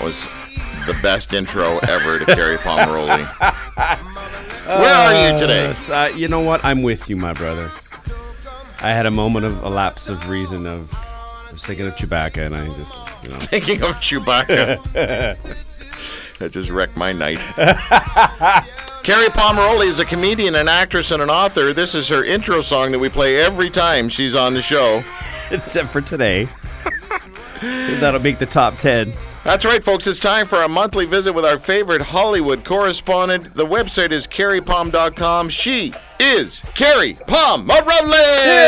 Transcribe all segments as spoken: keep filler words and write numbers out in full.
was the best intro ever to Carrie Pomeroli. Where are you today? Uh, you know what? I'm with you, my brother. I had a moment of a lapse of reason of I was thinking of Chewbacca, and I just, you know. Thinking of Chewbacca. That just wrecked my night. Carrie Pomeroli is a comedian, an actress, and an author. This is her intro song that we play every time she's on the show. Except for today. That'll make the top ten. That's right, folks. It's time for a monthly visit with our favorite Hollywood correspondent. The website is carrie pom dot com. She is Carrie Pomeroli!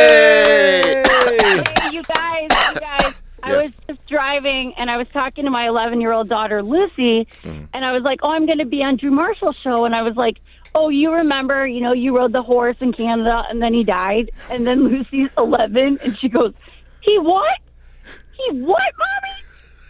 Hey, you guys, you guys. I Yes. was just driving, and I was talking to my eleven-year-old daughter, Lucy, mm. and I was like, oh, I'm going to be on Drew Marshall's show. And I was like, oh, you remember, you know, you rode the horse in Canada, and then he died. And then Lucy's eleven, and she goes, he what? He what, Mommy?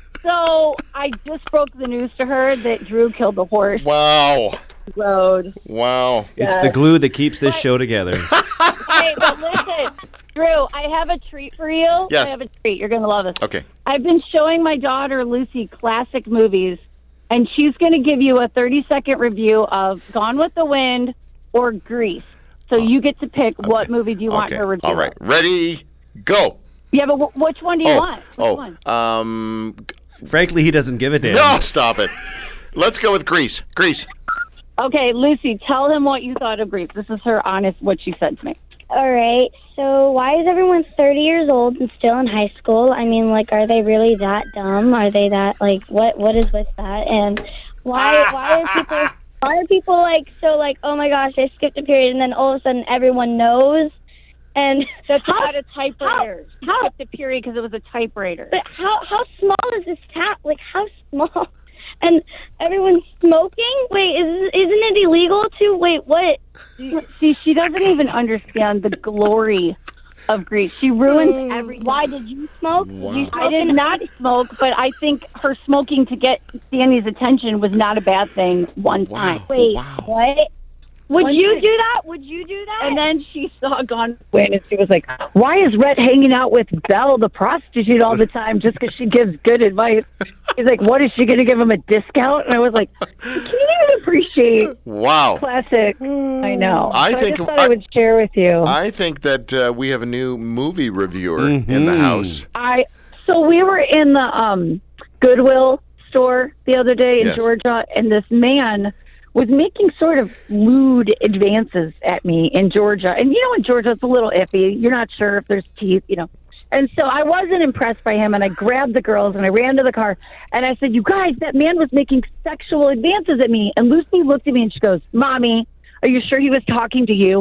So I just broke the news to her that Drew killed the horse. Wow. Road. Wow. It's Yes. the glue that keeps this But- show together. Hey, but listen, Drew, I have a treat for you. Yes. I have a treat. You're going to love this. Okay. I've been showing my daughter, Lucy, classic movies, and she's going to give you a thirty-second review of Gone with the Wind or Grease. So you get to pick Okay. what movie do you want Okay. her review. All right. of. Ready, go. Yeah, but w- which one do you oh, want? Which oh, one? um, Frankly, he doesn't give a damn. no, stop it. Let's go with Grease. Grease. Okay, Lucy, tell him what you thought of Grease. This is her honest, what she said to me. All right, so why is everyone thirty years old and still in high school? I mean, like, are they really that dumb? Are they that, like, what? what is with that? And why why are people, why are people, like, so, like, oh, my gosh, I skipped a period, and then all of a sudden everyone knows? And That's how, not a typewriter. how- How? Skipped a period because it was a typewriter. but how, how small is this tap? Like, how small? And everyone's smoking? Wait, is, isn't it illegal to? Wait, what? See, she doesn't even understand the glory of Grease. She ruins every. Why did you smoke? Wow. Did you I did not smoke, but I think her smoking to get Danny's attention was not a bad thing one Wow. time. Wait, Wow. what? Would One you time. do that? Would you do that? And then she saw Gone with the Wind, and she was like, why is Rhett hanging out with Belle, the prostitute, all the time just because she gives good advice? He's like, what, is she going to give him a discount? And I was like, can you even appreciate Wow. classic? I know. I So think- I just thought I- I, would share with you. I think that uh, we have a new movie reviewer in the Mhm. house. I so we were in the um, Goodwill store the other day in Yes. Georgia, and this man was making sort of lewd advances at me in Georgia. And you know, in Georgia, it's a little iffy. You're not sure if there's teeth, you know. And so I wasn't impressed by him, and I grabbed the girls, and I ran to the car, and I said, you guys, that man was making sexual advances at me. And Lucy looked at me, and she goes, Mommy, are you sure he was talking to you?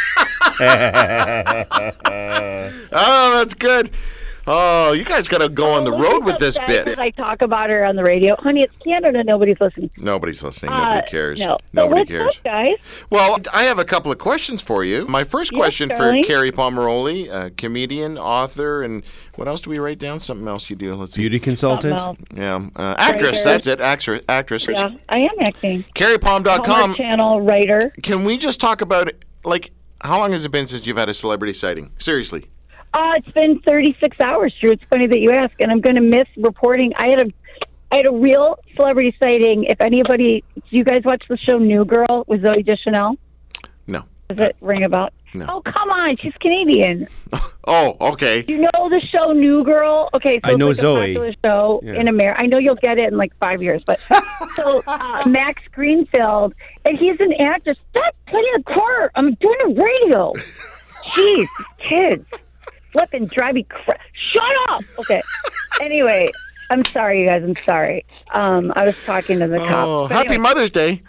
Oh, that's good. Oh, you guys got to go on the road with this bit. Because I talk about her on the radio. Honey, it's Canada. Nobody's listening. Nobody's listening. Uh, Nobody cares. No. Nobody But what's cares. up, guys? Well, I have a couple of questions for you. My first Yes, question darling. for Carrie Pomeroli, a comedian, author, and what else do we write down? Something else you do. Let's see. Beauty consultant. Something Yeah, uh, actress. Writer. That's it. Actress. Actress. Yeah, I am acting. carrie pom dot com. Hallmark Channel writer. Can we just talk about like how long has it been since you've had a celebrity sighting? Seriously. Uh, it's been thirty-six hours, Drew. It's funny that you ask, and I'm going to miss reporting. I had a, I had a real celebrity sighting. If anybody, do you guys watch the show New Girl with Zoe Deschanel? No. Does it ring a bell? No. Oh, come on, she's Canadian. Oh, okay. You know the show New Girl? Okay, so I know it's like Zoe. a popular show Yeah. in America. I know you'll get it in like five years, but so uh, Max Greenfield, and he's an actor. Stop playing a car. I'm doing a radio. Jeez, kids, flipping, drive me cra- Shut up. Okay. Anyway, I'm sorry, you guys. I'm sorry. Um, I was talking to the Oh, cops. But happy anyway. Mother's Day.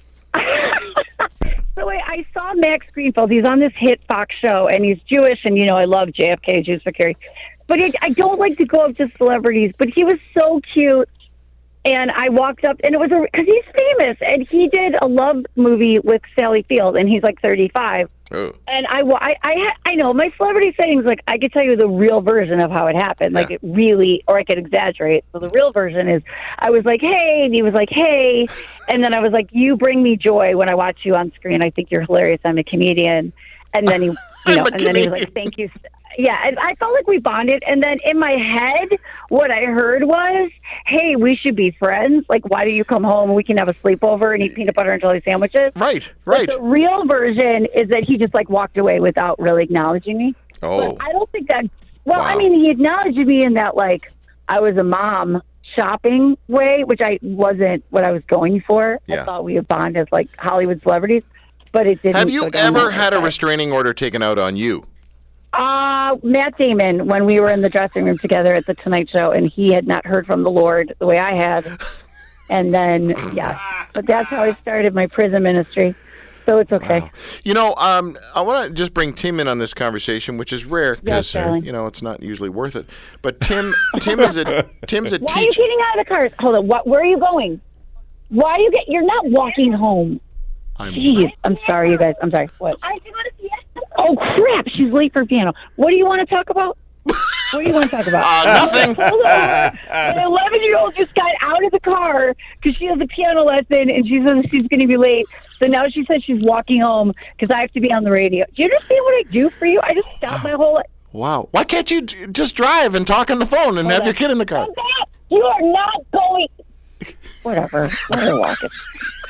So wait, I saw Max Greenfield. He's on this hit Fox show, and he's Jewish, and you know I love J F K, Jews for Carrie. But it, I don't like to go up to celebrities. But he was so cute, and I walked up, and it was because he's famous, and he did a love movie with Sally Field, and he's like thirty-five. Oh. And I, wa- I, I, ha- I know my celebrity settings. Like I could tell you the real version of how it happened. Like Yeah. it really, or I could exaggerate. So the real version is, I was like, hey, and he was like, hey, and then I was like, you bring me joy when I watch you on screen. I think you're hilarious. I'm a comedian. And then he, you I'm know, a and then he was comedian. like, thank you, yeah, I, I felt like we bonded. And then in my head, what I heard was, hey, we should be friends. Like, why do you come home and we can have a sleepover and eat peanut butter and jelly sandwiches? Right, right. But the real version is that he just, like, walked away without really acknowledging me. Oh. But I don't think that, well, Wow. I mean, he acknowledged me in that, like, I was a mom shopping way, which I wasn't what I was going for. Yeah. I thought we would bond as, like, Hollywood celebrities. But it didn't. Have you go down ever that had a way. restraining order taken out on you? Uh, Matt Damon, when we were in the dressing room together at the Tonight Show, and he had not heard from the Lord the way I had. And then, yeah. But that's how I started my prison ministry. So it's okay. Wow. You know, um, I want to just bring Tim in on this conversation, which is rare because Yes, darling. you know it's not usually worth it. But Tim, Tim is a Tim's a Why are you teacher. getting out of the car? Hold on. What? Where are you going? Why are you get? You're not walking home. I'm, Jeez, I'm sorry, you guys. I'm sorry. What? I have to go to Fiesta. Oh crap! She's late for piano. What do you want to talk about? What do you want to talk about? Uh, nothing. Hold on. An eleven-year-old just got out of the car because she has a piano lesson and she says she's going to be late. So now she says she's walking home because I have to be on the radio. Do you understand what I do for you? I just stop my whole life. Wow. Why can't you j- just drive and talk on the phone and have your kid in the car? Come back. You are not going. Whatever. Let her walk it.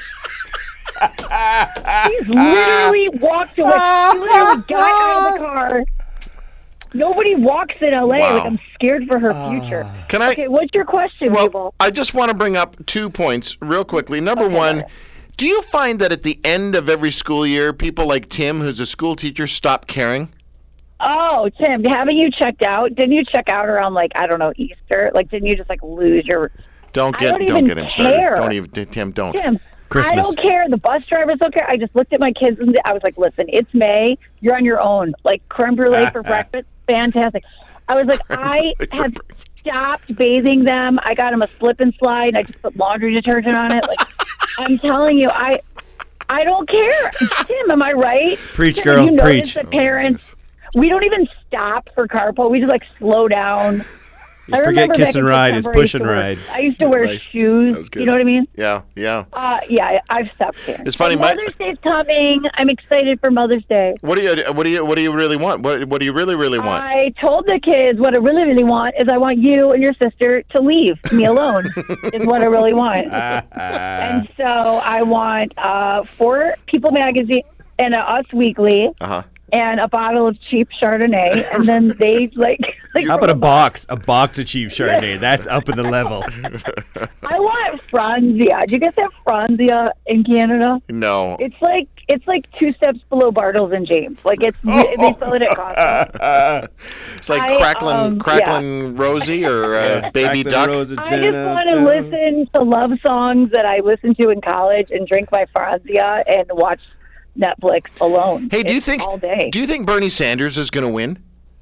She's literally walked away. She literally got out of the car. Nobody walks in L A. Wow. Like, I'm scared for her future. Can I? Okay, what's your question, Well, Mabel? I just want to bring up two points real quickly. Number one, do you find that at the end of every school year, people like Tim, who's a school teacher, stop caring? Oh, Tim, haven't you checked out? Didn't you check out around, like, I don't know, Easter? Like, didn't you just, like, lose your... Don't I get don't don't, even get him started. care. Don't even Tim. Don't. Tim, Christmas. I don't care. The bus drivers don't care. I just looked at my kids and I was like, listen, it's May. You're on your own. Like, creme brulee for breakfast. Fantastic. I was like, I brulee for have breakfast. stopped bathing them. I got them a slip and slide. And I just put laundry detergent on it. Like, I'm telling you, I I don't care. Tim, am I right? Preach, Tim, girl, you notice preach. that parents, we don't even stop for carpool. We just, like, slow down. I Forget remember kiss back and in ride, it's September, I push used to and wear- ride. I used to wear Nice. shoes. That was good. You know what I mean? Yeah, yeah. Uh, yeah, I've stopped caring. It's funny, But my- Mother's Day's coming. I'm excited for Mother's Day. What do you what do you what do you really want? What what do you really really want? I told the kids what I really, really want is I want you and your sister to leave me alone is what I really want. And so I want uh, four People magazine and a Us Weekly Uh huh. and a bottle of cheap Chardonnay. And then they, like... like How about a box? A box of cheap Chardonnay. That's up in the level. I want Franzia. Do you guys have Franzia in Canada? No. It's like it's like two steps below Bartles and James. Like it's Oh. they sell it at Costco. It's like I, crackling um, crackling Rosie or uh, baby Crack the duck. rose of I just dinner. want to listen to love songs that I listened to in college and drink my Franzia and watch Netflix alone. Hey, do you It's think all day? do you think Bernie Sanders is going to win?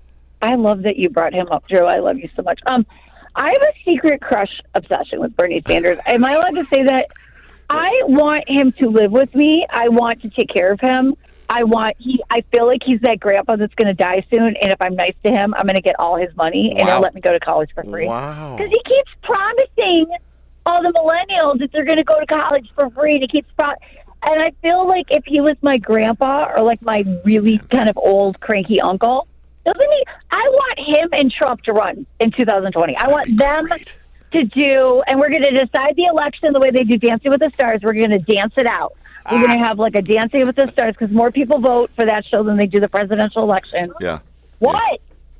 I love that you brought him up, Drew. I love you so much. Um, I have a secret crush obsession with Bernie Sanders. Am I allowed to say that? I want him to live with me. I want to take care of him. I want he. I feel like he's that grandpa that's going to die soon, and if I'm nice to him, I'm going to get all his money, and Wow. he'll let me go to college for free. Wow. Because he keeps promising all the millennials that they're going to go to college for free, and he keeps pro- and I feel like if he was my grandpa or like my really kind of old cranky uncle, doesn't he? I want him and Trump to run in two thousand twenty. I want them Great. to do, and we're going to decide the election the way they do Dancing with the Stars. We're going to dance it out. We're going to have like a Dancing with the Stars because more people vote for that show than they do the presidential election. Yeah. What?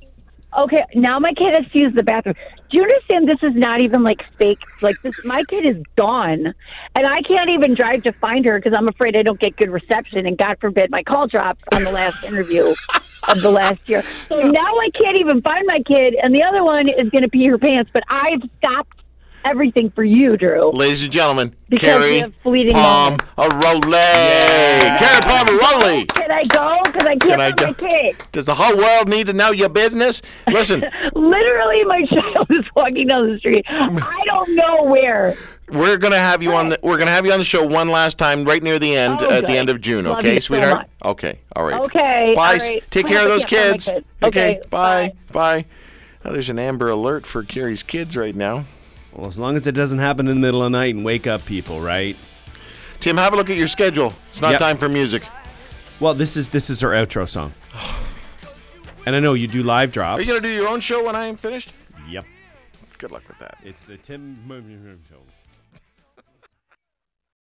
Okay, now my kid has to use the bathroom. Do you understand this is not even like fake? Like this, my kid is gone, and I can't even drive to find her because I'm afraid I don't get good reception, and God forbid my call drops on the last interview of the last year. So now I can't even find my kid, and the other one is going to pee her pants. But I've stopped everything for you, Drew. Ladies and gentlemen, Because Carrie we have fleeting Palm moments. Carrie Pomeroli. Can I go? Because I can't Can I find my go? kid. Does the whole world need to know your business? Listen, Literally, my child is walking down the street. I don't know where. we're gonna have you on the we're gonna have you on the show one last time right near the end Oh, at good. the end of June. Love Okay, you so sweetheart. much. Okay, all right. Okay. Bye. all right. Take I care of those can't find my kids. kid. Okay. Okay, Bye. bye. Bye. Oh, there's an Amber Alert for Carrie's kids right now. Well, as long as it doesn't happen in the middle of the night and wake up people, right? Tim, have a look at your schedule. It's not Yep. time for music. Well, this is this is our outro song. And I know you do live drops. Are you going to do your own show when I am finished? Yep. Good luck with that. It's the Tim Show.